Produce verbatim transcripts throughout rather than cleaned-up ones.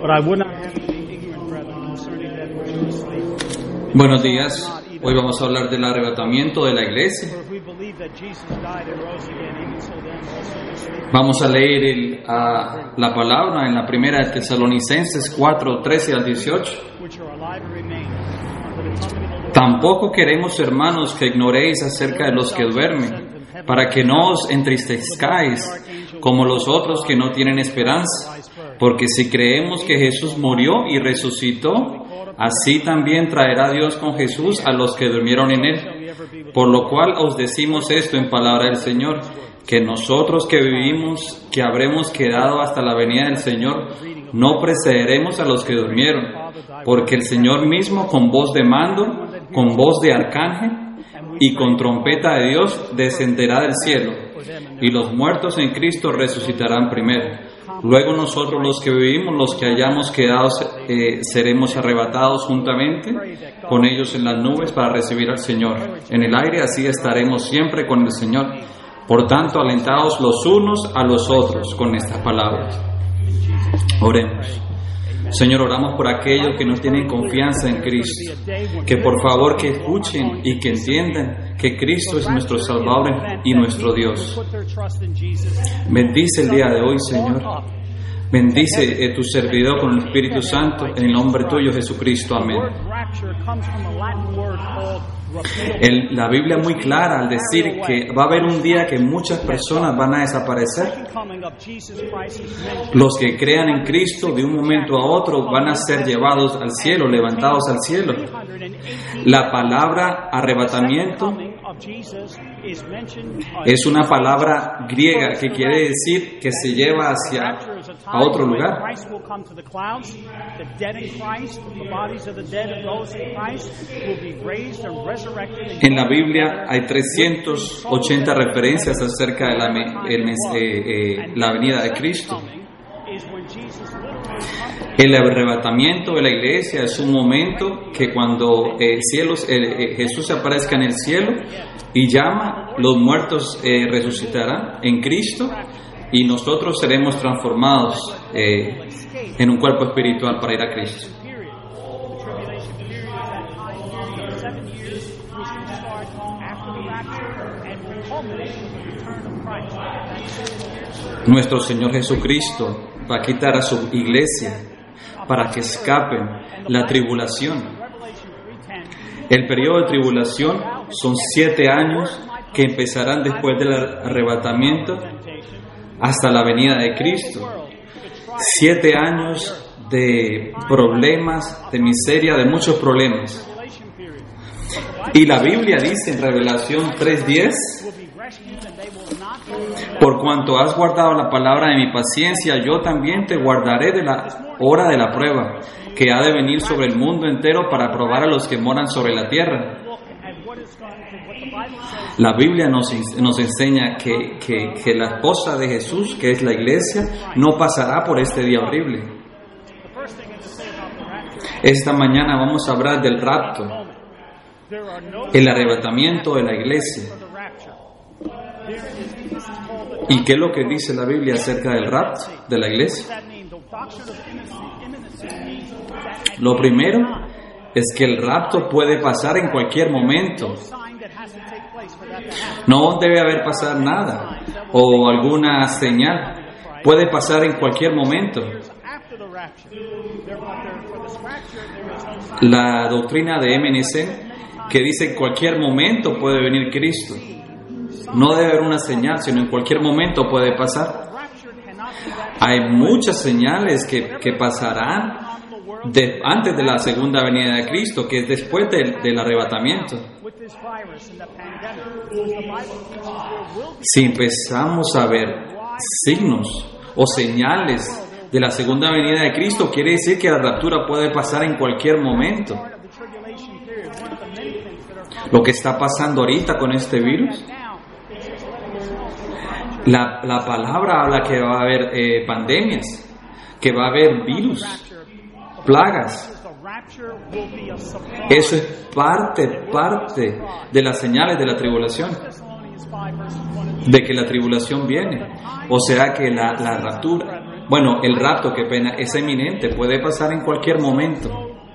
But I would not have any ignorant brethren concerning that which is asleep. Buenos días. Hoy vamos a hablar del arrebatamiento de la iglesia. For if we believe that Jesus died and rose again, even so then also we sleep. Vamos a leer el, a, la palabra en la primera de Tesalonicenses cuatro, trece al dieciocho. Which are alive and remain unto the coming of the Lord. Tampoco queremos, hermanos, que ignoréis acerca de los que duermen, para que no os entristezcáis como los otros que no tienen esperanza. Porque si creemos que Jesús murió y resucitó, así también traerá Dios con Jesús a los que durmieron en Él. Por lo cual os decimos esto en palabra del Señor, que nosotros que vivimos, que habremos quedado hasta la venida del Señor, no precederemos a los que durmieron. Porque el Señor mismo, con voz de mando, con voz de arcángel y con trompeta de Dios, descenderá del cielo, y los muertos en Cristo resucitarán primero. Luego nosotros los que vivimos, los que hayamos quedado, eh, seremos arrebatados juntamente con ellos en las nubes para recibir al Señor en el aire, así estaremos siempre con el Señor. Por tanto, alentaos los unos a los otros con estas palabras. Oremos. Señor, oramos por aquellos que no tienen confianza en Cristo, que por favor que escuchen y que entiendan que Cristo es nuestro Salvador y nuestro Dios. Bendice el día de hoy, Señor. Bendice a tu servidor con el Espíritu Santo, en el nombre tuyo, Jesucristo. Amén. El, la Biblia es muy clara al decir que va a haber un día que muchas personas van a desaparecer. Los que crean en Cristo de un momento a otro van a ser llevados al cielo, levantados al cielo. La palabra arrebatamiento es una palabra griega que quiere decir que se lleva hacia a otro lugar. En la Biblia hay trescientas ochenta referencias acerca de la, el, eh, eh, la venida de Cristo. El arrebatamiento de la iglesia es un momento que cuando eh, cielos, eh, eh, Jesús aparezca en el cielo y llama, los muertos eh, resucitarán en Cristo y nosotros seremos transformados eh, en un cuerpo espiritual para ir a Cristo. Nuestro Señor Jesucristo va a quitar a su iglesia para que escapen la tribulación. El periodo de tribulación son siete años que empezarán después del arrebatamiento hasta la venida de Cristo. Siete años de problemas, de miseria, de muchos problemas. Y la Biblia dice en Revelación tres diez: por cuanto has guardado la palabra de mi paciencia, yo también te guardaré de la hora de la prueba, que ha de venir sobre el mundo entero para probar a los que moran sobre la tierra. La Biblia nos, nos enseña que, que, que la esposa de Jesús, que es la iglesia, no pasará por este día horrible. Esta mañana vamos a hablar del rapto, el arrebatamiento de la iglesia. ¿Y qué es lo que dice la Biblia acerca del rapto de la iglesia? Lo primero es que el rapto puede pasar en cualquier momento. No debe haber pasado nada o alguna señal. Puede pasar en cualquier momento. La doctrina de M N C que dice en cualquier momento puede venir Cristo. No debe haber una señal, sino en cualquier momento puede pasar. Hay muchas señales que, que pasarán de, antes de la segunda venida de Cristo, que es después del, del arrebatamiento. Si empezamos a ver signos o señales de la segunda venida de Cristo, quiere decir que la raptura puede pasar en cualquier momento. Lo que está pasando ahorita con este virus, La, la palabra habla que va a haber eh, pandemias, que va a haber virus, plagas. Eso es parte, parte de las señales de la tribulación, de que la tribulación viene. O sea que la, la raptura, Bueno, el rapto, qué pena, es eminente, puede pasar en cualquier momento.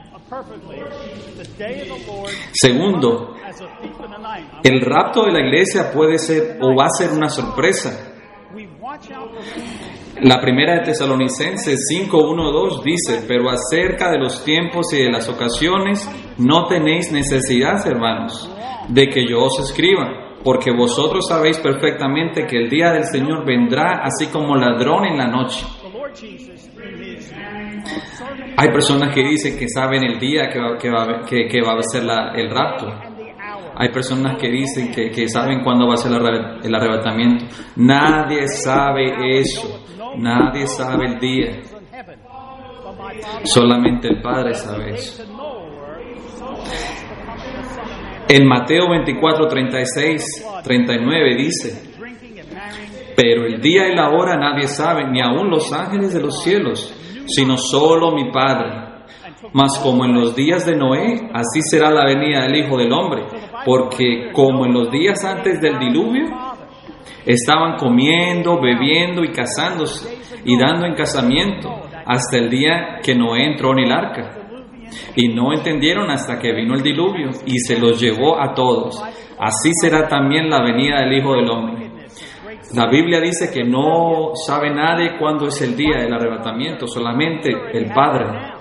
Segundo, el rapto de la iglesia puede ser o va a ser una sorpresa. La primera de Tesalonicenses cinco, uno, dos dice: pero acerca de los tiempos y de las ocasiones no tenéis necesidad, hermanos, de que yo os escriba, porque vosotros sabéis perfectamente que el día del Señor vendrá así como ladrón en la noche. Hay personas que dicen que saben el día que va, que va, que, que va a ser la, el rapto. Hay personas que dicen que, que saben cuándo va a ser el arrebatamiento. Nadie sabe eso. Nadie sabe el día. Solamente el Padre sabe eso. En Mateo veinticuatro, treinta y seis, treinta y nueve dice: pero el día y la hora nadie sabe, ni aun los ángeles de los cielos, sino solo mi Padre. Mas como en los días de Noé, así será la venida del Hijo del Hombre. Porque como en los días antes del diluvio, estaban comiendo, bebiendo y casándose y dando en casamiento hasta el día que Noé entró en el arca. Y no entendieron hasta que vino el diluvio y se los llevó a todos. Así será también la venida del Hijo del Hombre. La Biblia dice que no sabe nadie cuándo es el día del arrebatamiento, solamente el Padre.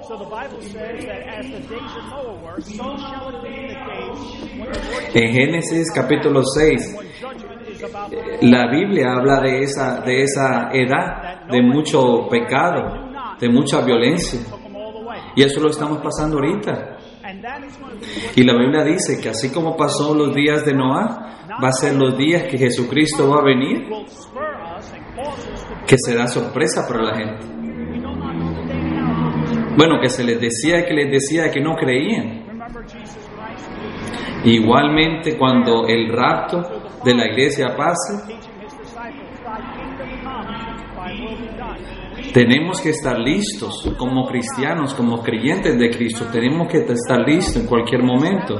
En Génesis capítulo seis, la Biblia habla de esa, de esa edad, de mucho pecado, de mucha violencia. Y eso lo estamos pasando ahorita. Y la Biblia dice que así como pasó los días de Noé, va a ser los días que Jesucristo va a venir, que será sorpresa para la gente. Bueno, que se les decía que les decía que no creían. Igualmente, cuando el rapto de la iglesia pase, tenemos que estar listos como cristianos, como creyentes de Cristo. Tenemos que estar listos en cualquier momento.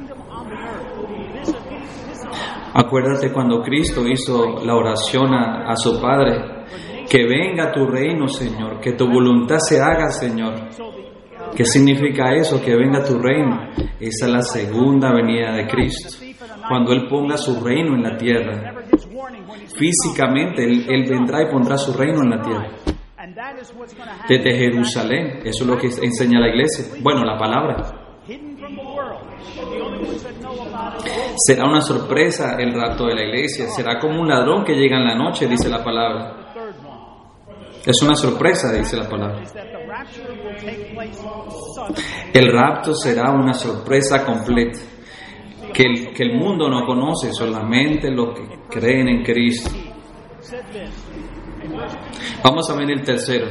Acuérdate cuando Cristo hizo la oración a, a su Padre: que venga tu reino, Señor, que tu voluntad se haga, Señor. ¿Qué significa eso? Que venga tu reino. Esa es la segunda venida de Cristo, cuando Él ponga su reino en la tierra. Físicamente Él, Él vendrá y pondrá su reino en la tierra. Desde Jerusalén, eso es lo que enseña la iglesia. Bueno, la palabra. Será una sorpresa el rapto de la iglesia. Será como un ladrón que llega en la noche, dice la palabra. Es una sorpresa, dice la palabra. El rapto será una sorpresa completa, que el, que el mundo no conoce, solamente los que creen en Cristo. Vamos a ver el tercero.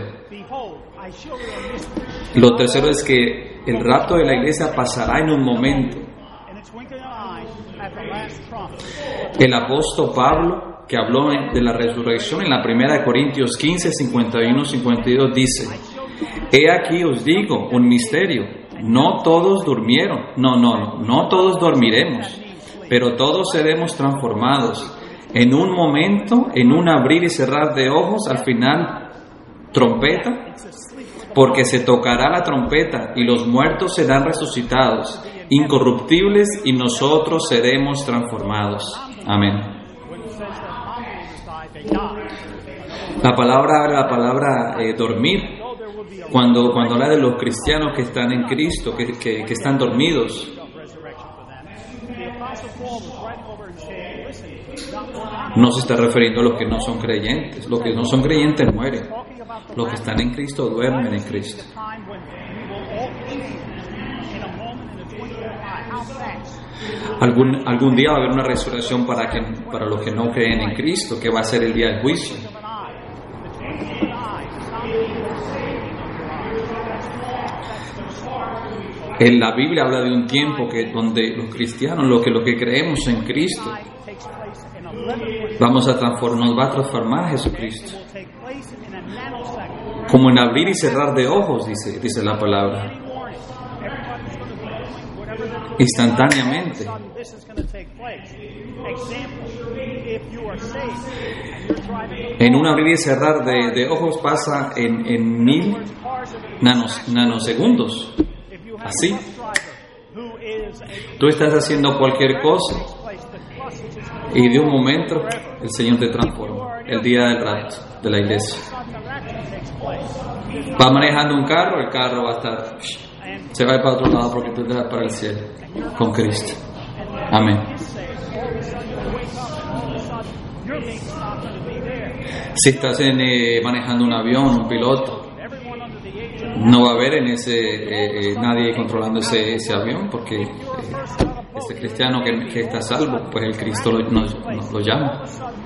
Lo tercero es que el rapto de la iglesia pasará en un momento. El apóstol Pablo, que habló de la resurrección en la primera de Corintios quince, cincuenta y uno, cincuenta y dos, dice: he aquí os digo un misterio, no todos durmieron, no, no, no, no todos dormiremos, pero todos seremos transformados. En un momento, en un abrir y cerrar de ojos, al final, trompeta, porque se tocará la trompeta y los muertos serán resucitados, incorruptibles, y nosotros seremos transformados. Amén. La palabra, la palabra eh, dormir, cuando, cuando habla de los cristianos que están en Cristo, que, que, que están dormidos, no se está refiriendo a los que no son creyentes. Los que no son creyentes mueren. Los que están en Cristo duermen en Cristo. Algún, algún día va a haber una resurrección para, que, para los que no creen en Cristo, que va a ser el día del juicio. En la Biblia habla de un tiempo que donde los cristianos, los que, los que creemos en Cristo, vamos a transformar, nos va a transformar Jesucristo. Como en abrir y cerrar de ojos, dice, dice la palabra. instantáneamente. En un abrir y cerrar de, de ojos pasa en, en mil nanos, nanosegundos. Así. Tú estás haciendo cualquier cosa y de un momento el Señor te transforma. El día del rapto de la iglesia. Va manejando un carro, el carro va a estar, se va a ir para otro lado porque tú te vas para el cielo con Cristo. Amén. Si estás en, eh, manejando un avión, un piloto, no va a haber en ese eh, eh, nadie controlando ese, ese avión, porque eh, este cristiano que, que está salvo, pues el Cristo lo, nos, nos lo llama.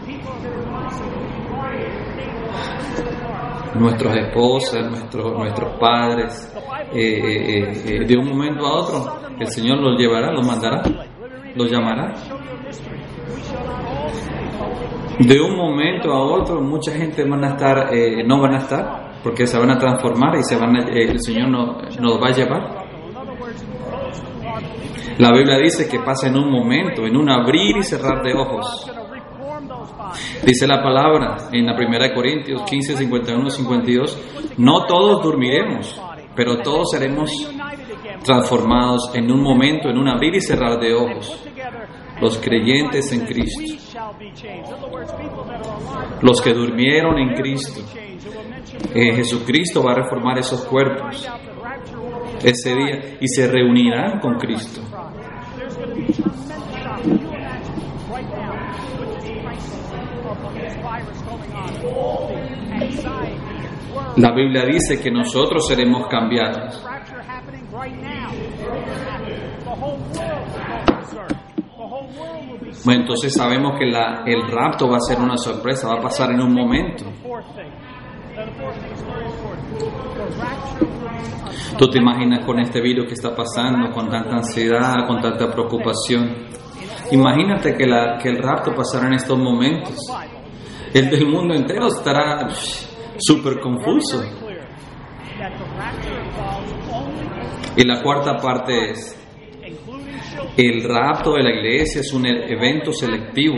Nuestras esposas, nuestros nuestros padres, eh, eh, eh, de un momento a otro, el Señor los llevará, los mandará, los llamará. De un momento a otro, mucha gente van a estar, eh, no van a estar, porque se van a transformar y se van a, eh, el Señor no, nos va a llevar. La Biblia dice que pasa en un momento, en un abrir y cerrar de ojos. Dice la palabra en la primera de Corintios quince, cincuenta y uno, cincuenta y dos, no todos dormiremos, pero todos seremos transformados en un momento, en un abrir y cerrar de ojos. Los creyentes en Cristo, los que durmieron en Cristo, eh, Jesucristo va a reformar esos cuerpos ese día y se reunirán con Cristo. La Biblia dice que nosotros seremos cambiados. Bueno, entonces sabemos que la, el rapto va a ser una sorpresa, va a pasar en un momento. Tú te imaginas con este virus que está pasando, con tanta ansiedad, con tanta preocupación. Imagínate que, la, que el rapto pasara en estos momentos. El del mundo entero estará súper confuso. Y la cuarta parte es: el rapto de la iglesia es un evento selectivo.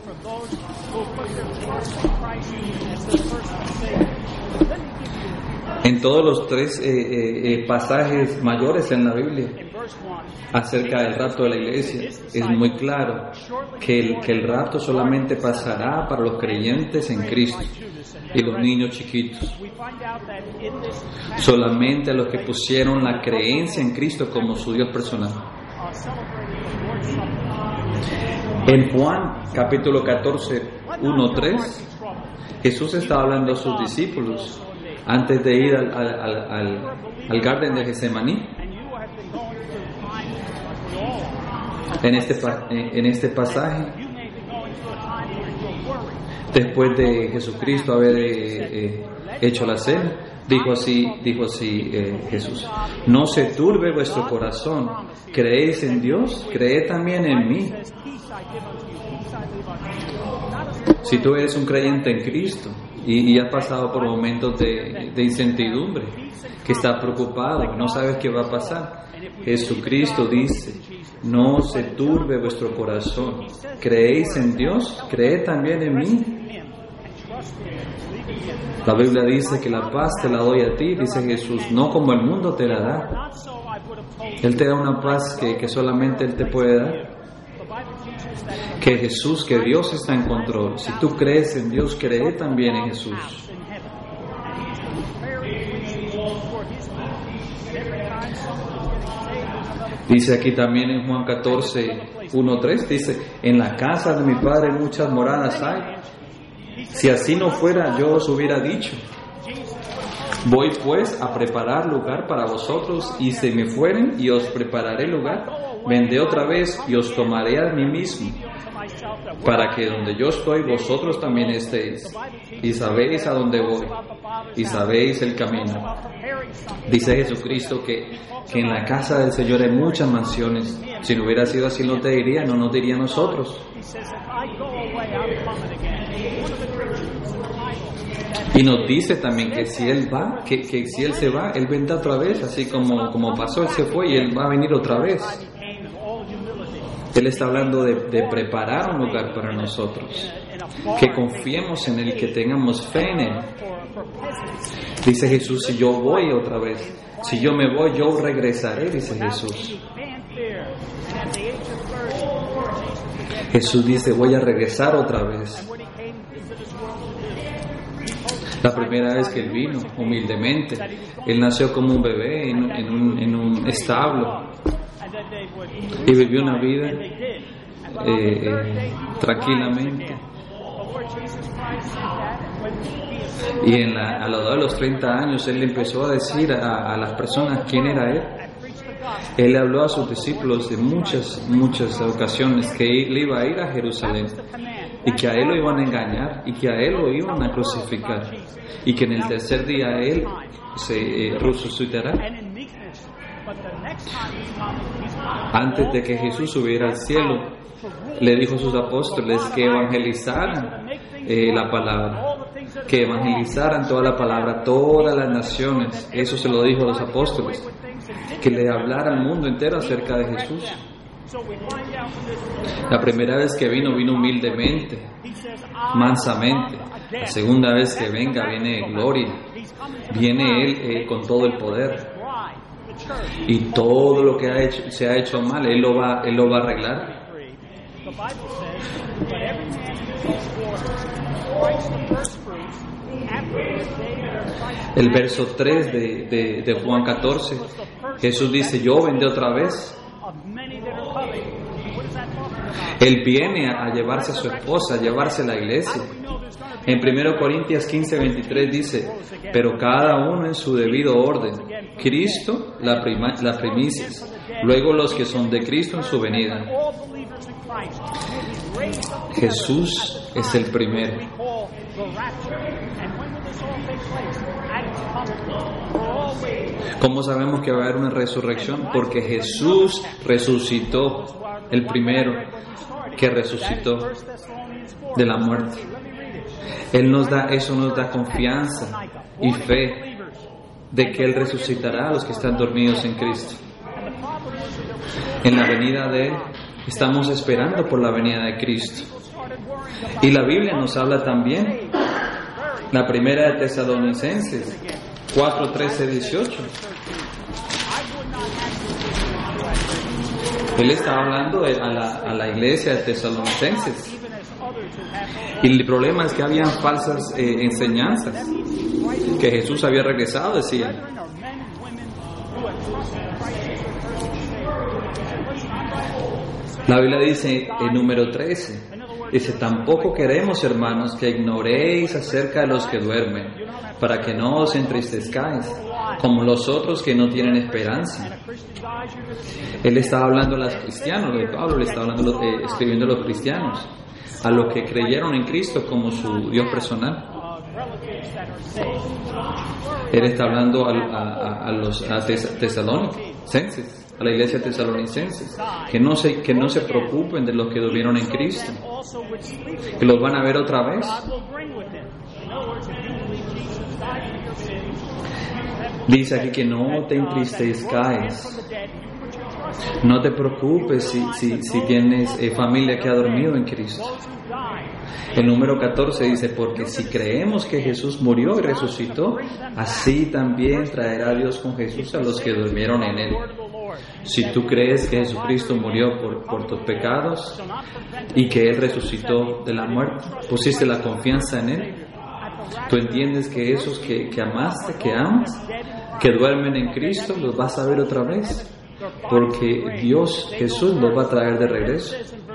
En todos los tres eh, eh, eh, pasajes mayores en la Biblia acerca del rapto de la iglesia es muy claro que el, que el rapto solamente pasará para los creyentes en Cristo y los niños chiquitos. Solamente a los que pusieron la creencia en Cristo como su Dios personal. En Juan capítulo catorce, uno, tres, Jesús estaba hablando a sus discípulos antes de ir al, al, al, al, al Garden de Getsemaní. En este, en este pasaje, después de Jesucristo haber eh, eh, hecho la cena, dijo así, dijo así eh, Jesús: no se turbe vuestro corazón, creéis en Dios, creed también en mí. Si tú eres un creyente en Cristo y, y has pasado por momentos de, de incertidumbre, que estás preocupado, no sabes qué va a pasar, Jesucristo dice: no se turbe vuestro corazón, creéis en Dios, creed también en mí. La Biblia dice que la paz te la doy a ti, dice Jesús, no como el mundo te la da. Él te da una paz que, que solamente Él te puede dar. Que Jesús, que Dios está en control. Si tú crees en Dios, cree también en Jesús. Dice aquí también en Juan catorce, uno, tres, dice: en la casa de mi Padre muchas moradas hay. Si así no fuera, yo os hubiera dicho. Voy pues a preparar lugar para vosotros, y si me fueren y os prepararé lugar, vendré otra vez y os tomaré a mí mismo, para que donde yo estoy vosotros también estéis, y sabéis a dónde voy, y sabéis el camino. Dice Jesucristo que, que en la casa del Señor hay muchas mansiones. Si no hubiera sido así, no te diría, no nos diría a nosotros. Y nos dice también que si Él va, que, que si Él se va, Él vendrá otra vez, así como, como pasó, Él se fue y Él va a venir otra vez. Él está hablando de, de preparar un lugar para nosotros, que confiemos en Él, que tengamos fe en Él. Dice Jesús, si yo voy otra vez, si yo me voy, yo regresaré, dice Jesús. Jesús dice, voy a regresar otra vez. La primera vez que Él vino, humildemente, Él nació como un bebé en, en, un, en un establo y vivió una vida eh, eh, tranquilamente. Y en la, a la edad de los treinta años Él empezó a decir a, a las personas quién era Él. Él habló a sus discípulos de muchas, muchas ocasiones que Él iba a ir a Jerusalén y que a Él lo iban a engañar y que a Él lo iban a crucificar y que en el tercer día Él se eh, resucitará. Antes de que Jesús subiera al cielo, le dijo a sus apóstoles que evangelizaran eh, la palabra, que evangelizaran toda la palabra, todas las naciones. Eso se lo dijo a los apóstoles, que le hablara al mundo entero acerca de Jesús. La primera vez que vino, vino humildemente, mansamente. La segunda vez que venga, viene en gloria. Viene Él eh, con todo el poder. Y todo lo que ha hecho, se ha hecho mal, Él lo va, Él lo va a arreglar. El verso tres de, de, de Juan catorce, Jesús dice, yo vendré otra vez. Él viene a llevarse a su esposa, a llevarse a la iglesia. En primera Corintios quince, veintitrés dice, pero cada uno en su debido orden. Cristo, la, prima, la primicia, luego los que son de Cristo en su venida. Jesús es el primero. ¿Cómo sabemos que va a haber una resurrección? Porque Jesús resucitó, el primero que resucitó de la muerte. Él nos da, eso nos da confianza y fe de que Él resucitará a los que están dormidos en Cristo. En la venida de Él, estamos esperando por la venida de Cristo. Y la Biblia nos habla también, la primera de Tesalonicenses cuatro, trece, dieciocho. Él estaba hablando a la, a la iglesia de Tesalonicenses. Y el problema es que habían falsas eh, enseñanzas, que Jesús había regresado, decían. La Biblia dice en número trece, dice, tampoco queremos, hermanos, que ignoréis acerca de los que duermen, para que no os entristezcáis, como los otros que no tienen esperanza. Él estaba hablando a los cristianos, de Pablo le estaba hablando, eh, escribiendo a los cristianos, a los que creyeron en Cristo como su Dios personal. Él está hablando a, a, a los a tes, tesalonicenses, a la iglesia de tesalonicenses, que no se que no se preocupen de los que durmieron en Cristo, que los van a ver otra vez. Dice aquí que no te entristezcáis. No te preocupes si, si, si tienes eh, familia que ha dormido en Cristo. El número catorce dice, porque si creemos que Jesús murió y resucitó, así también traerá Dios con Jesús a los que durmieron en Él. Si tú crees que Jesucristo murió por, por tus pecados y que Él resucitó de la muerte, pusiste la confianza en Él, tú entiendes que esos que, que amaste, que amas, que duermen en Cristo, los vas a ver otra vez. Porque Dios, Jesús, los va a traer de regreso.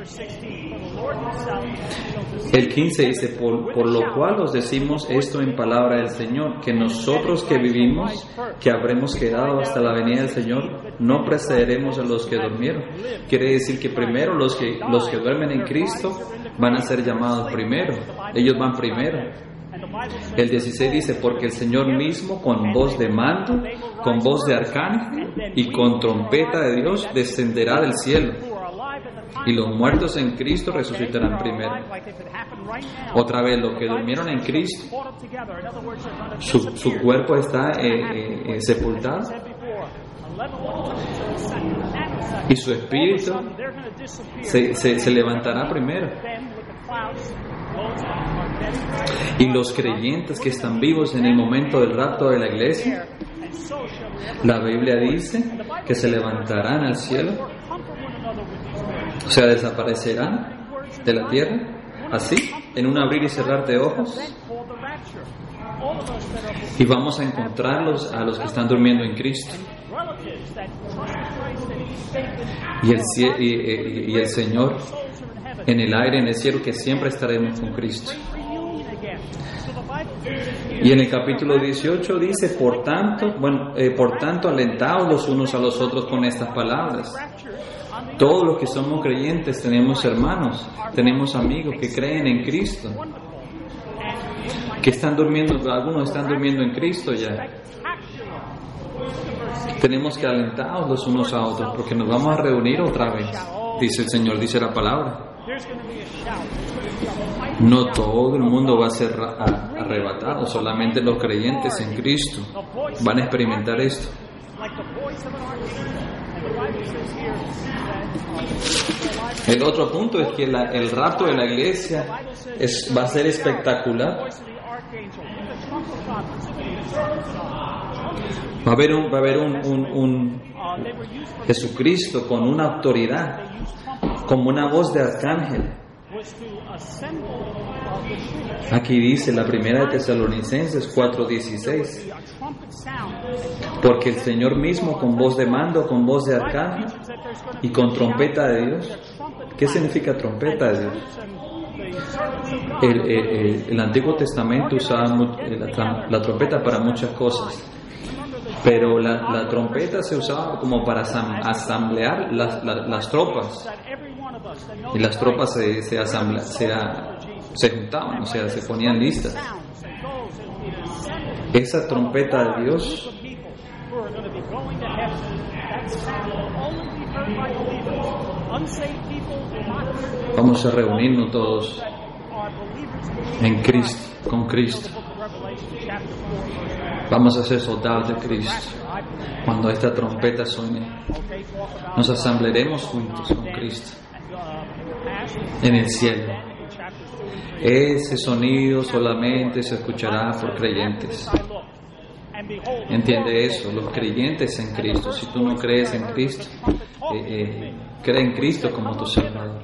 El quince dice, por, por lo cual os decimos esto en palabra del Señor, que nosotros que vivimos, que habremos quedado hasta la venida del Señor, no precederemos a los que durmieron. Quiere decir que primero los que, los que duermen en Cristo van a ser llamados primero. Ellos van primero. El dieciséis dice, porque el Señor mismo con voz de mando, con voz de arcángel y con trompeta de Dios descenderá del cielo, y los muertos en Cristo resucitarán primero. Otra vez, los que durmieron en Cristo, su, su cuerpo está eh, eh, sepultado. y su espíritu se, se, se levantará primero. Y los creyentes que están vivos en el momento del rapto de la iglesia, la Biblia dice que se levantarán al cielo, o sea, desaparecerán de la tierra, así, en un abrir y cerrar de ojos, y vamos a encontrarlos a los que están durmiendo en Cristo. Y el, y, y, y el Señor en el aire, en el cielo, que siempre estaremos con Cristo. Y en el capítulo dieciocho dice, por tanto, bueno, eh, por tanto, alentaos los unos a los otros con estas palabras. Todos los que somos creyentes tenemos hermanos, tenemos amigos que creen en Cristo, que están durmiendo, algunos están durmiendo en Cristo ya. Tenemos que alentarnos los unos a otros porque nos vamos a reunir otra vez, dice el Señor, dice la palabra. No todo el mundo va a ser arrebatado, solamente los creyentes en Cristo van a experimentar esto. El otro punto es que la, el rapto de la iglesia es, va a ser espectacular. Va a haber un, va a haber un, un, un Jesucristo con una autoridad, como una voz de arcángel. Aquí dice la primera de Tesalonicenses cuatro dieciséis, porque el Señor mismo con voz de mando, con voz de arcángel y con trompeta de Dios. ¿Qué significa trompeta de Dios? El, el, el Antiguo Testamento usaba la, la trompeta para muchas cosas, pero la, la trompeta se usaba como para asamblear las, las, las tropas, y las tropas se, se, asamble, se, se juntaban, o sea, se ponían listas. Esa trompeta de Dios vamos a reunirnos todos en Cristo, con Cristo. Vamos a ser soldados de Cristo. Cuando esta trompeta suene, nos asambleremos juntos con Cristo en el cielo. Ese sonido solamente se escuchará por creyentes. Entiende eso, los creyentes en Cristo. Si tú no crees en Cristo, eh, eh, cree en Cristo como tu Salvador.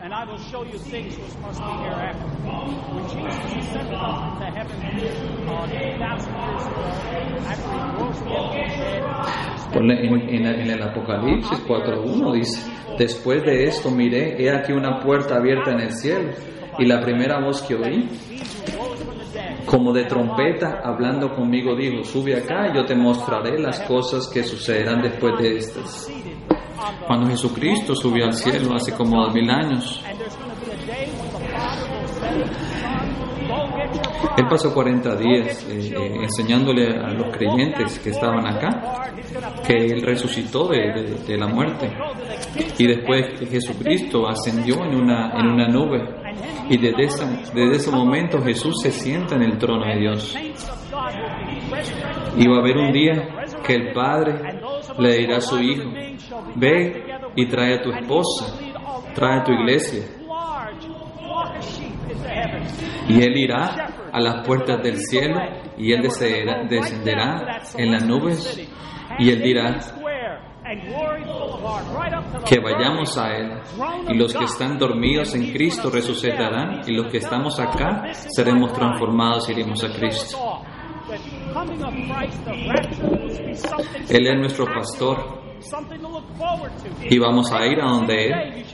En, en, en el Apocalipsis cuatro uno dice, después de esto miré, he aquí una puerta abierta en el cielo, y la primera voz que oí, como de trompeta, hablando conmigo, dijo, sube acá y yo te mostraré las cosas que sucederán después de estas. Cuando Jesucristo subió al cielo hace como dos mil años, Él pasó cuarenta días eh, eh, enseñándole a los creyentes que estaban acá que Él resucitó de, de, de la muerte, y después Jesucristo ascendió en una, en una nube, y desde ese, desde ese momento Jesús se sienta en el trono de Dios. Y va a haber un día que el Padre le dirá a su Hijo, ve y trae a tu esposa, trae a tu iglesia. Y Él irá a las puertas del cielo, y Él descenderá, descenderá en las nubes, y Él dirá que vayamos a Él, y los que están dormidos en Cristo resucitarán, y los que estamos acá seremos transformados y iremos a Cristo. Él es nuestro pastor, y vamos a ir a donde Él.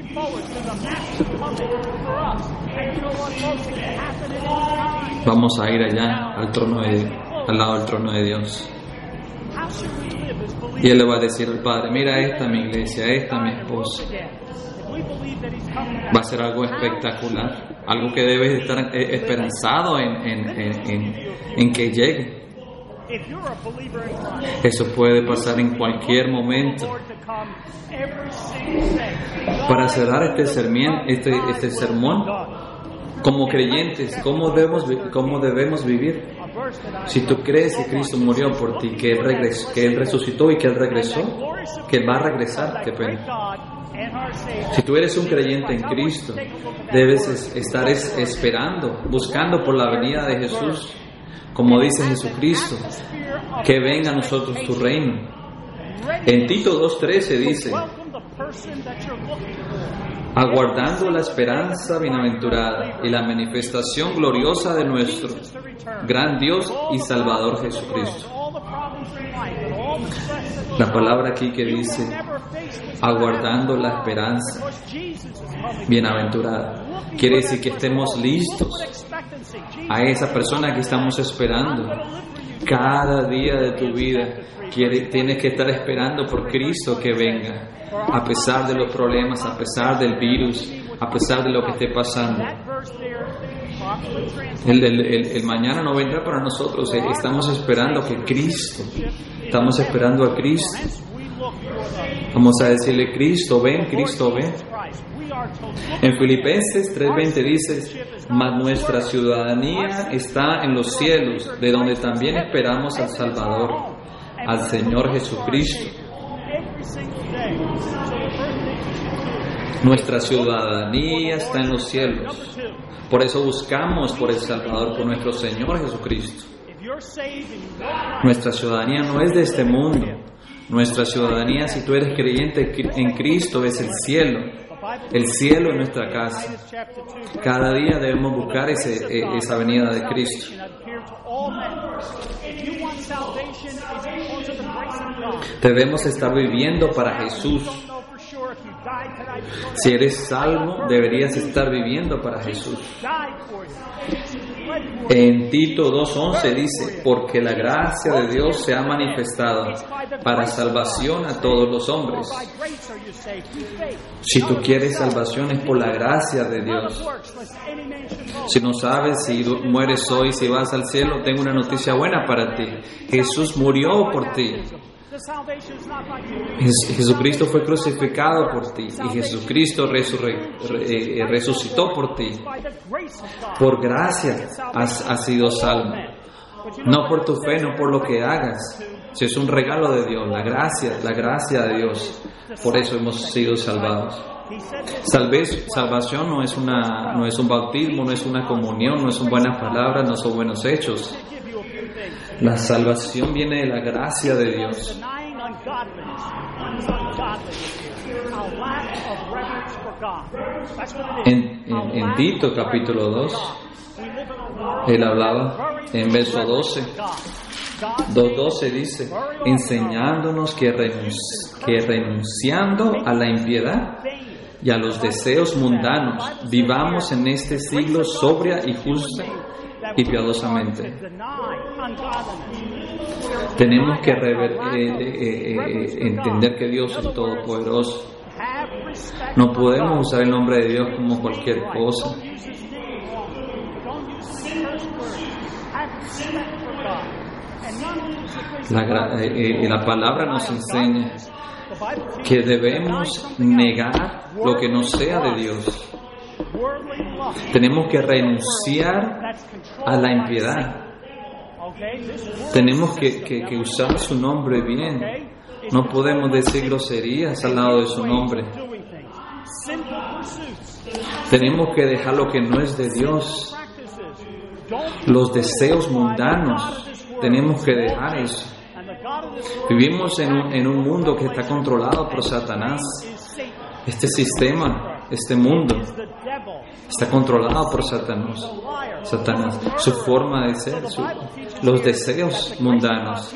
Vamos a ir allá al trono de, al lado del trono de Dios. Y Él le va a decir al Padre, mira, esta es mi iglesia, esta es mi esposa. Va a ser algo espectacular, algo que debes estar esperanzado en, en, en, en, en que llegue. Eso puede pasar en cualquier momento. Para cerrar este sermón, este, este sermón, como creyentes, ¿cómo debemos, cómo debemos vivir? Si tú crees que Cristo murió por ti, que Él, regresó, que Él resucitó y que Él regresó, que Él va a regresar, qué pena. Si tú eres un creyente en Cristo, debes es, estar es, esperando, buscando por la venida de Jesús, como dice Jesucristo, que venga a nosotros tu reino. En Tito dos trece dice: aguardando la esperanza bienaventurada y la manifestación gloriosa de nuestro gran Dios y Salvador Jesucristo. La palabra aquí que dice aguardando la esperanza bienaventurada quiere decir que estemos listos a esa persona que estamos esperando. Cada día de tu vida quiere, tienes que estar esperando por Cristo que venga, a pesar de los problemas, a pesar del virus, a pesar de lo que esté pasando. El, el, el, el mañana no vendrá para nosotros. Estamos esperando que Cristo, estamos esperando a Cristo. Vamos a decirle: Cristo ven, Cristo ven. En Filipenses tres veinte dice: mas nuestra ciudadanía está en los cielos, de donde también esperamos al Salvador, al Señor Jesucristo. Nuestra ciudadanía está en los cielos. Por eso buscamos por el Salvador, por nuestro Señor Jesucristo. Nuestra ciudadanía no es de este mundo. Nuestra ciudadanía, si tú eres creyente en Cristo, es el cielo. El cielo es nuestra casa. Cada día debemos buscar ese, esa venida de Cristo. Debemos estar viviendo para Jesús. Si eres salvo, deberías estar viviendo para Jesús. En Tito dos once dice: porque la gracia de Dios se ha manifestado para salvación a todos los hombres. Si tú quieres salvación, es por la gracia de Dios. Si no sabes si mueres hoy, si vas al cielo, tengo una noticia buena para ti. Jesús murió por ti. Jesucristo fue crucificado por ti y Jesucristo resurre, re, resucitó por ti. Por gracia has, has sido salvo. No por tu fe, no por lo que hagas. Si es un regalo de Dios, la gracia, la gracia de Dios. Por eso hemos sido salvados. Salves, salvación no es una, no es un bautismo, no es una comunión, no son buenas palabras, no son buenos hechos. La salvación viene de la gracia de Dios. En, en, en Tito capítulo dos, él hablaba en verso doce. dos doce dice: enseñándonos que, renunci- que renunciando a la impiedad y a los deseos mundanos, vivamos en este siglo sobria y justa y piadosamente. Tenemos que rever, eh, eh, eh, entender que Dios es todopoderoso. No podemos usar el nombre de Dios como cualquier cosa. La, eh, eh, la palabra nos enseña que debemos negar lo que no sea de Dios. Tenemos que renunciar a la impiedad. Tenemos que, que, que usar su nombre bien. No podemos decir groserías al lado de su nombre. Tenemos que dejar lo que no es de Dios. Los deseos mundanos, tenemos que dejar eso. Vivimos en un, en un mundo que está controlado por Satanás. Este sistema, este mundo, está controlado por Satanás. Satanás, su forma de ser, su, los deseos mundanos.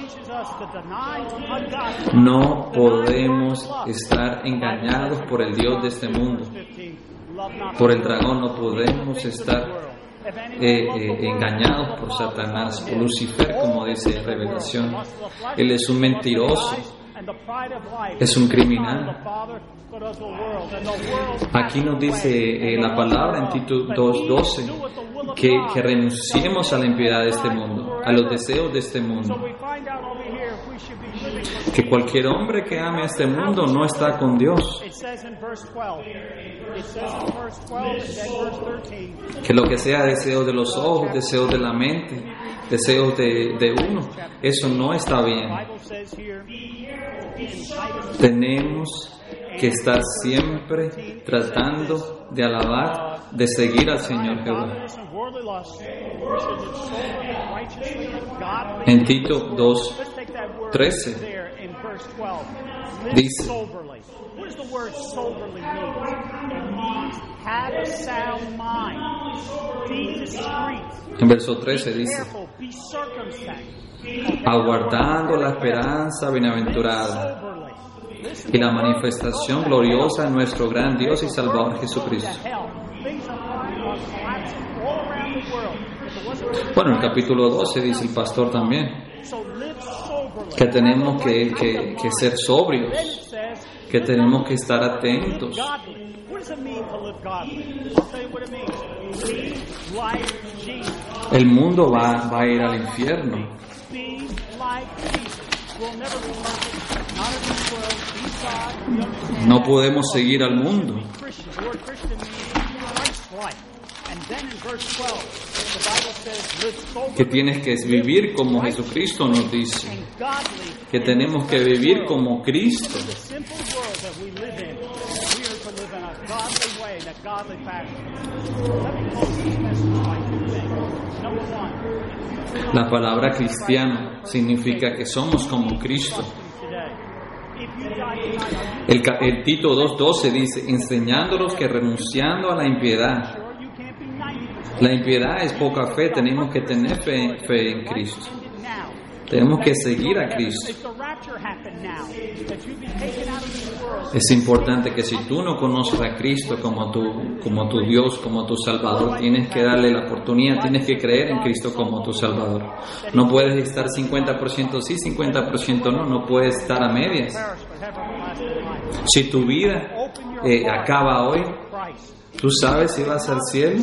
No podemos estar engañados por el Dios de este mundo, por el dragón. No podemos estar eh, eh, engañados por Satanás, por Lucifer, como dice la Revelación. Él es un mentiroso, es un criminal. Aquí nos dice eh, la palabra en Tito dos doce que, que renunciemos a la impiedad de este mundo, a los deseos de este mundo. Que cualquier hombre que ame a este mundo no está con Dios. Que lo que sea deseos de los ojos, deseos de la mente, deseos de, de uno. Eso no está bien. Tenemos que estar siempre tratando de alabar, de seguir al Señor Jehová. En Tito dos trece dice, en verso trece dice, aguardando la esperanza bienaventurada y la manifestación gloriosa de nuestro gran Dios y Salvador Jesucristo. Bueno, en el capítulo doce dice el pastor también que tenemos que, que, que ser sobrios, que tenemos que estar atentos. El mundo va, va a ir al infierno. No podemos seguir al mundo. Que tienes que vivir como Jesucristo nos dice. Que tenemos que vivir como Cristo. La palabra cristiano significa que somos como Cristo. El, el Tito dos doce dice, enseñándolos que renunciando a la impiedad. La impiedad es poca fe, tenemos que tener fe, fe en Cristo. Tenemos que seguir a Cristo. Es importante que si tú no conoces a Cristo como tu, como tu Dios, como tu Salvador, tienes que darle la oportunidad, tienes que creer en Cristo como tu Salvador. No puedes estar cincuenta por ciento sí, cincuenta por ciento no, no puedes estar a medias. Si tu vida eh, acaba hoy, ¿tú sabes si vas al cielo?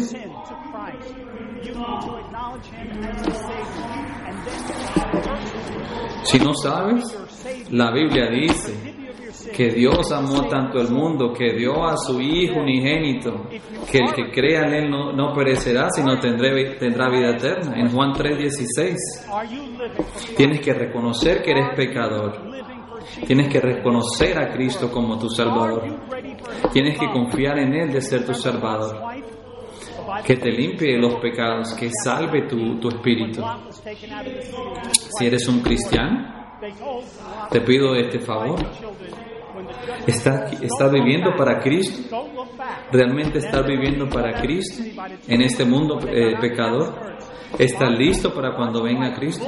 Si no sabes, la Biblia dice que Dios amó tanto el mundo que dio a su Hijo unigénito, que el que crea en Él no, no perecerá, sino tendré, tendrá vida eterna. En Juan tres dieciséis, tienes que reconocer que eres pecador. Tienes que reconocer a Cristo como tu Salvador. Tienes que confiar en Él de ser tu Salvador. Que te limpie los pecados, que salve tu, tu espíritu. Si eres un cristiano, te pido este favor. ¿Estás, estás viviendo para Cristo? ¿Realmente estás viviendo para Cristo en este mundo eh, pecador? ¿Estás listo para cuando venga Cristo?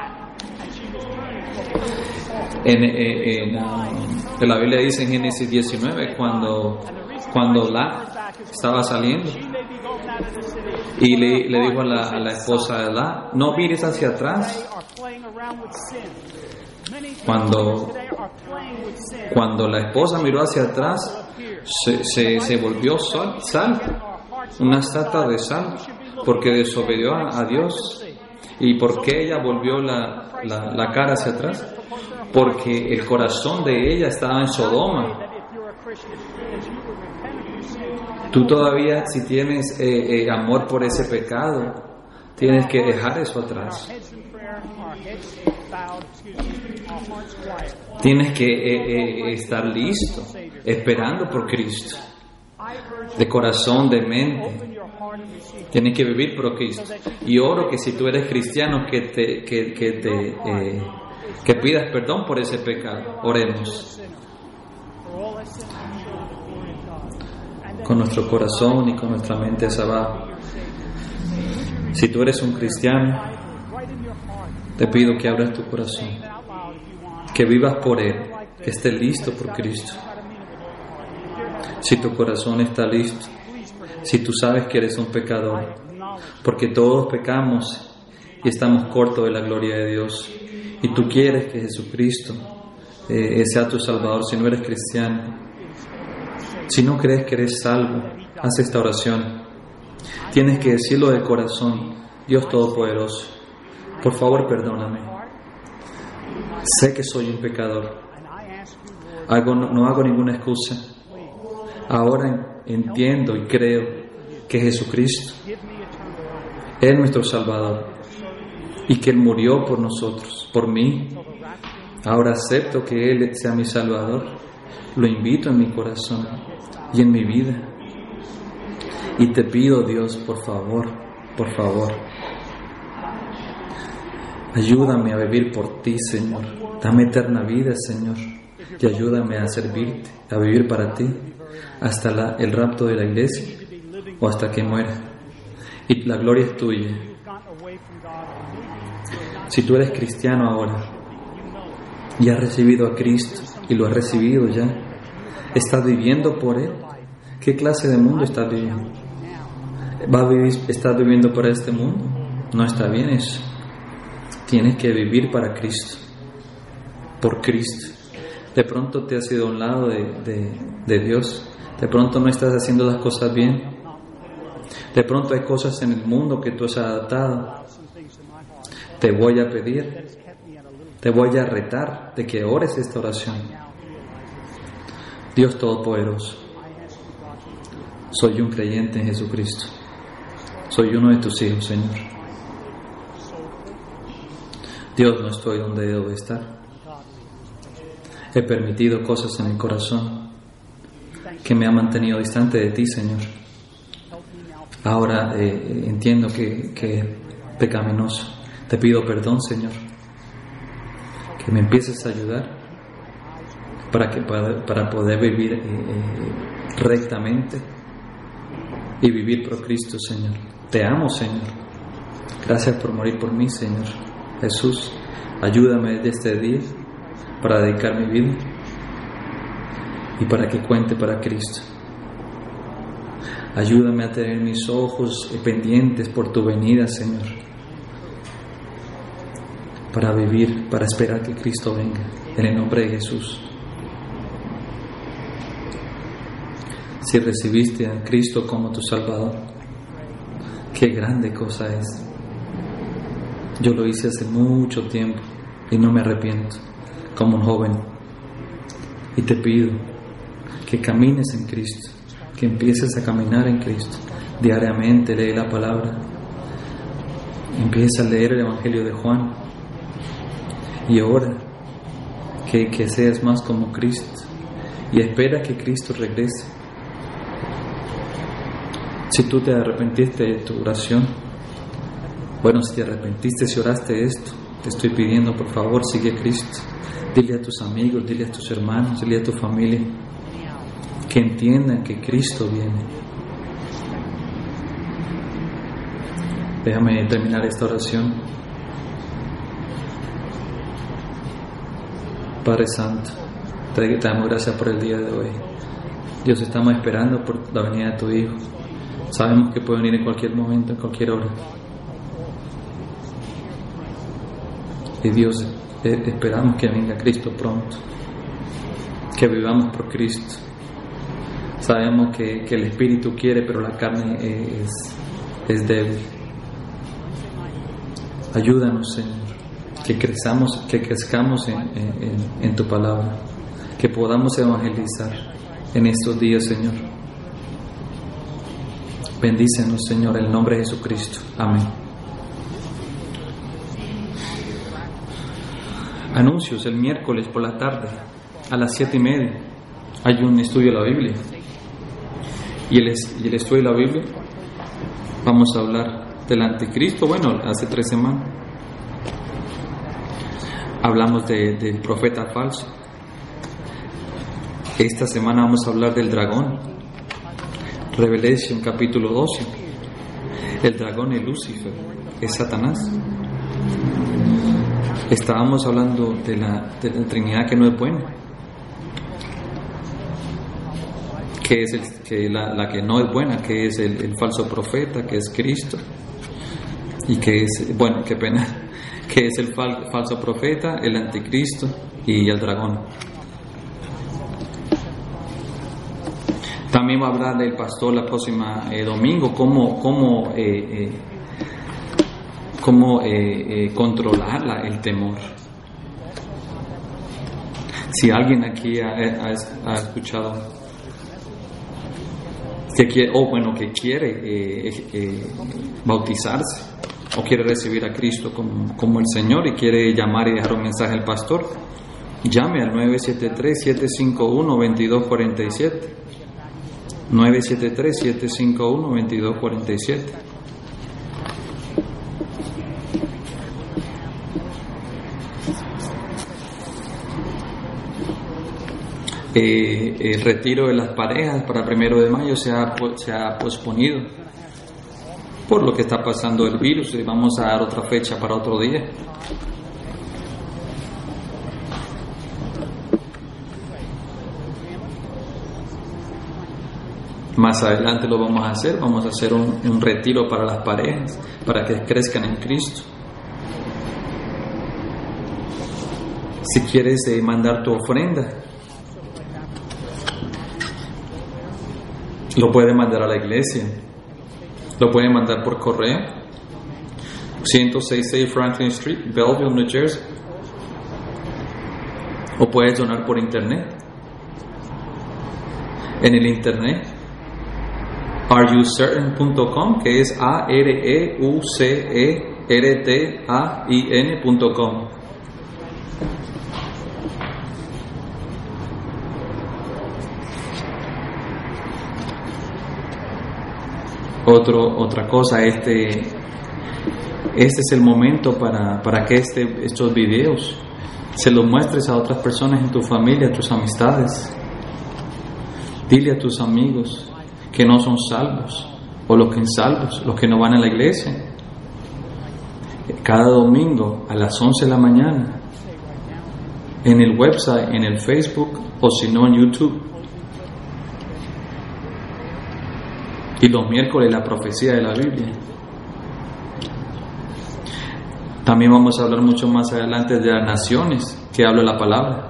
En, en, en la Biblia dice en Génesis diecinueve, cuando, cuando La estaba saliendo y le, le dijo a la, a la esposa de La, no mires hacia atrás. Cuando, cuando la esposa miró hacia atrás, se, se, se volvió sal, sal, una estatua de sal, porque desobedió a, a Dios. ¿Y por qué ella volvió la, la, la cara hacia atrás? Porque el corazón de ella estaba en Sodoma. Tú todavía, si tienes eh, eh, amor por ese pecado, tienes que dejar eso atrás. Tienes que eh, eh, estar listo, esperando por Cristo, de corazón, de mente. Tienes que vivir por Cristo. Y oro que si tú eres cristiano, que te, que, que te eh, que pidas perdón por ese pecado. Oremos. Con nuestro corazón y con nuestra mente hacia abajo. Si tú eres un cristiano, te pido que abras tu corazón, que vivas por Él, que estés listo por Cristo. Si tu corazón está listo, si tú sabes que eres un pecador, porque todos pecamos y estamos cortos de la gloria de Dios, y tú quieres que Jesucristo eh, sea tu Salvador. Si no eres cristiano, si no crees que eres salvo, haz esta oración. Tienes que decirlo de corazón: Dios Todopoderoso, por favor perdóname. Sé que soy un pecador. Hago, no, no hago ninguna excusa. Ahora entiendo y creo que Jesucristo es nuestro Salvador. y que Él murió por nosotros, por mí. Ahora acepto que Él sea mi Salvador, lo invito en mi corazón y en mi vida. Y te pido, Dios, por favor, por favor, ayúdame a vivir por ti, Señor. Dame eterna vida, Señor, y ayúdame a servirte, a vivir para ti, hasta la, el rapto de la iglesia o hasta que muera. Y la gloria es tuya. Si tú eres cristiano ahora y has recibido a Cristo y lo has recibido ya, ¿estás viviendo por Él? ¿Qué clase de mundo estás viviendo? ¿Va a vivir, ¿Estás viviendo para este mundo? No está bien eso. Tienes que vivir para Cristo, por Cristo. De pronto te has ido a un lado de, de, de Dios. De pronto no estás haciendo las cosas bien. De pronto hay cosas en el mundo que tú has adaptado. Te voy a pedir, te voy a retar de que ores esta oración. Dios Todopoderoso, soy un creyente en Jesucristo. Soy uno de tus hijos, Señor. Dios, no estoy donde debo estar. He permitido cosas en mi corazón que me han mantenido distante de ti, Señor. Ahora eh, entiendo que, que es pecaminoso. Te pido perdón, Señor. Que me empieces a ayudar para, que, para, para poder vivir eh, eh, rectamente y vivir por Cristo, Señor. Te amo, Señor. Gracias por morir por mí, Señor. Jesús, ayúdame desde este día para dedicar mi vida y para que cuente para Cristo. Ayúdame a tener mis ojos pendientes por tu venida, Señor, para vivir, para esperar que Cristo venga, en el nombre de Jesús. Si recibiste a Cristo como tu Salvador, qué grande cosa es. Yo lo hice hace mucho tiempo y no me arrepiento, como un joven. Y te pido que camines en Cristo, que empieces a caminar en Cristo. Diariamente lee la palabra, empieza a leer el Evangelio de Juan y ora que, que seas más como Cristo y espera que Cristo regrese. Si tú te arrepentiste de tu oración, bueno, si te arrepentiste, si oraste esto, te estoy pidiendo, por favor, sigue a Cristo. Dile a tus amigos, dile a tus hermanos, dile a tu familia que entiendan que Cristo viene. Déjame terminar esta oración. Padre Santo, te damos gracias por el día de hoy. Dios, estamos esperando por la venida de tu Hijo. Sabemos que puede venir en cualquier momento, en cualquier hora. Y Dios, eh, esperamos que venga Cristo pronto, que vivamos por Cristo. Sabemos que, que el Espíritu quiere, pero la carne es, es débil. Ayúdanos, Señor, que crezcamos, que crezcamos en, en, en tu palabra, que podamos evangelizar en estos días, Señor. Bendícenos, Señor, en el nombre de Jesucristo. Amén. Anuncios: el miércoles por la tarde a las siete y media hay un estudio de la Biblia. Y el, y el estudio de la Biblia, vamos a hablar del anticristo. Bueno, hace tres semanas hablamos de, del profeta falso. Esta semana vamos a hablar del dragón. Revelation capítulo doce. El dragón es Lucifer, es Satanás. Estábamos hablando de la, de la Trinidad que no es buena, que es el, que la, la que no es buena, que es el, el falso profeta, que es Cristo, y que es, bueno, qué pena, que es el fal, falso profeta, el anticristo y el dragón. También va a hablar del pastor la próxima eh, domingo, cómo, cómo, eh, eh, cómo eh, eh, controlar la, el temor. Si alguien aquí ha, ha, ha escuchado que quiere, o bueno, que quiere eh, eh, bautizarse, o quiere recibir a Cristo como, como el Señor y quiere llamar y dejar un mensaje al pastor, llame al nueve siete tres, siete cinco uno, dos dos cuatro siete. nueve siete tres, siete cinco uno, dos dos cuatro siete. Eh, el retiro de las parejas para primero de mayo se ha, se ha posponido por lo que está pasando el virus y vamos a dar otra fecha para otro día. Más adelante lo vamos a hacer, vamos a hacer un, un retiro para las parejas, para que crezcan en Cristo. Si quieres eh, mandar tu ofrenda, lo puedes mandar a la iglesia, lo puedes mandar por correo, ciento sesenta y seis Franklin Street, Belleville, New Jersey, o puedes donar por internet. En el internet, are you certain punto com, que es A R E U C E R T A I N punto com. Otro, otra cosa, este, este es el momento para, para que este, estos videos se los muestres a otras personas en tu familia, a tus amistades. Dile a tus amigos que no son salvos, o los que son salvos, los que no van a la iglesia. Cada domingo a las once de la mañana, en el website, en el Facebook, o si no en YouTube. Y los miércoles la profecía de la Biblia. También vamos a hablar mucho más adelante de las naciones que habla la palabra.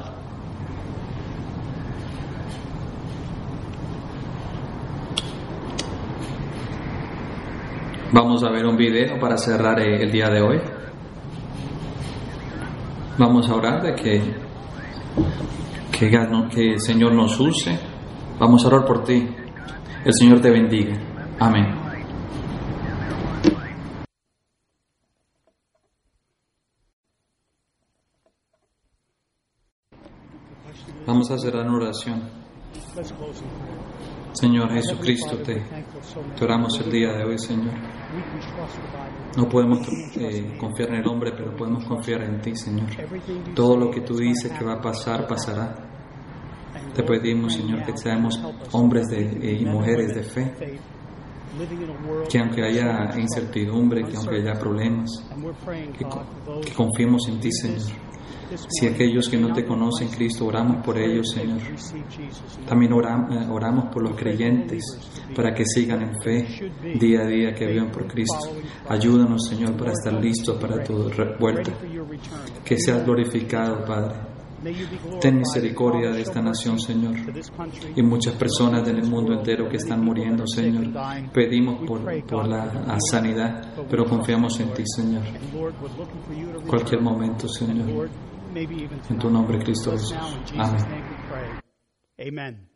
Vamos a ver un video para cerrar el día de hoy. Vamos a orar de que, que, que el Señor nos use. Vamos a orar por ti. El Señor te bendiga. Amén. Vamos a cerrar una oración. Señor Jesucristo, te, te oramos el día de hoy, Señor. No podemos eh, confiar en el hombre, pero podemos confiar en ti, Señor. Todo lo que tú dices que va a pasar, pasará. Te pedimos, Señor, que seamos hombres de, eh, y mujeres de fe, que aunque haya incertidumbre, que aunque haya problemas, que, que confiemos en ti, Señor. Si aquellos que no te conocen, Cristo, oramos por ellos, Señor. También oramos, oramos por los creyentes, para que sigan en fe día a día, que vivan por Cristo. Ayúdanos, Señor, para estar listos para tu vuelta. Que seas glorificado, Padre. Ten misericordia de esta nación, Señor, y muchas personas en el mundo entero que están muriendo, Señor. Pedimos por, por la sanidad, pero confiamos en ti, Señor. Cualquier momento, Señor. En tu nombre, Cristo Jesús. Amén.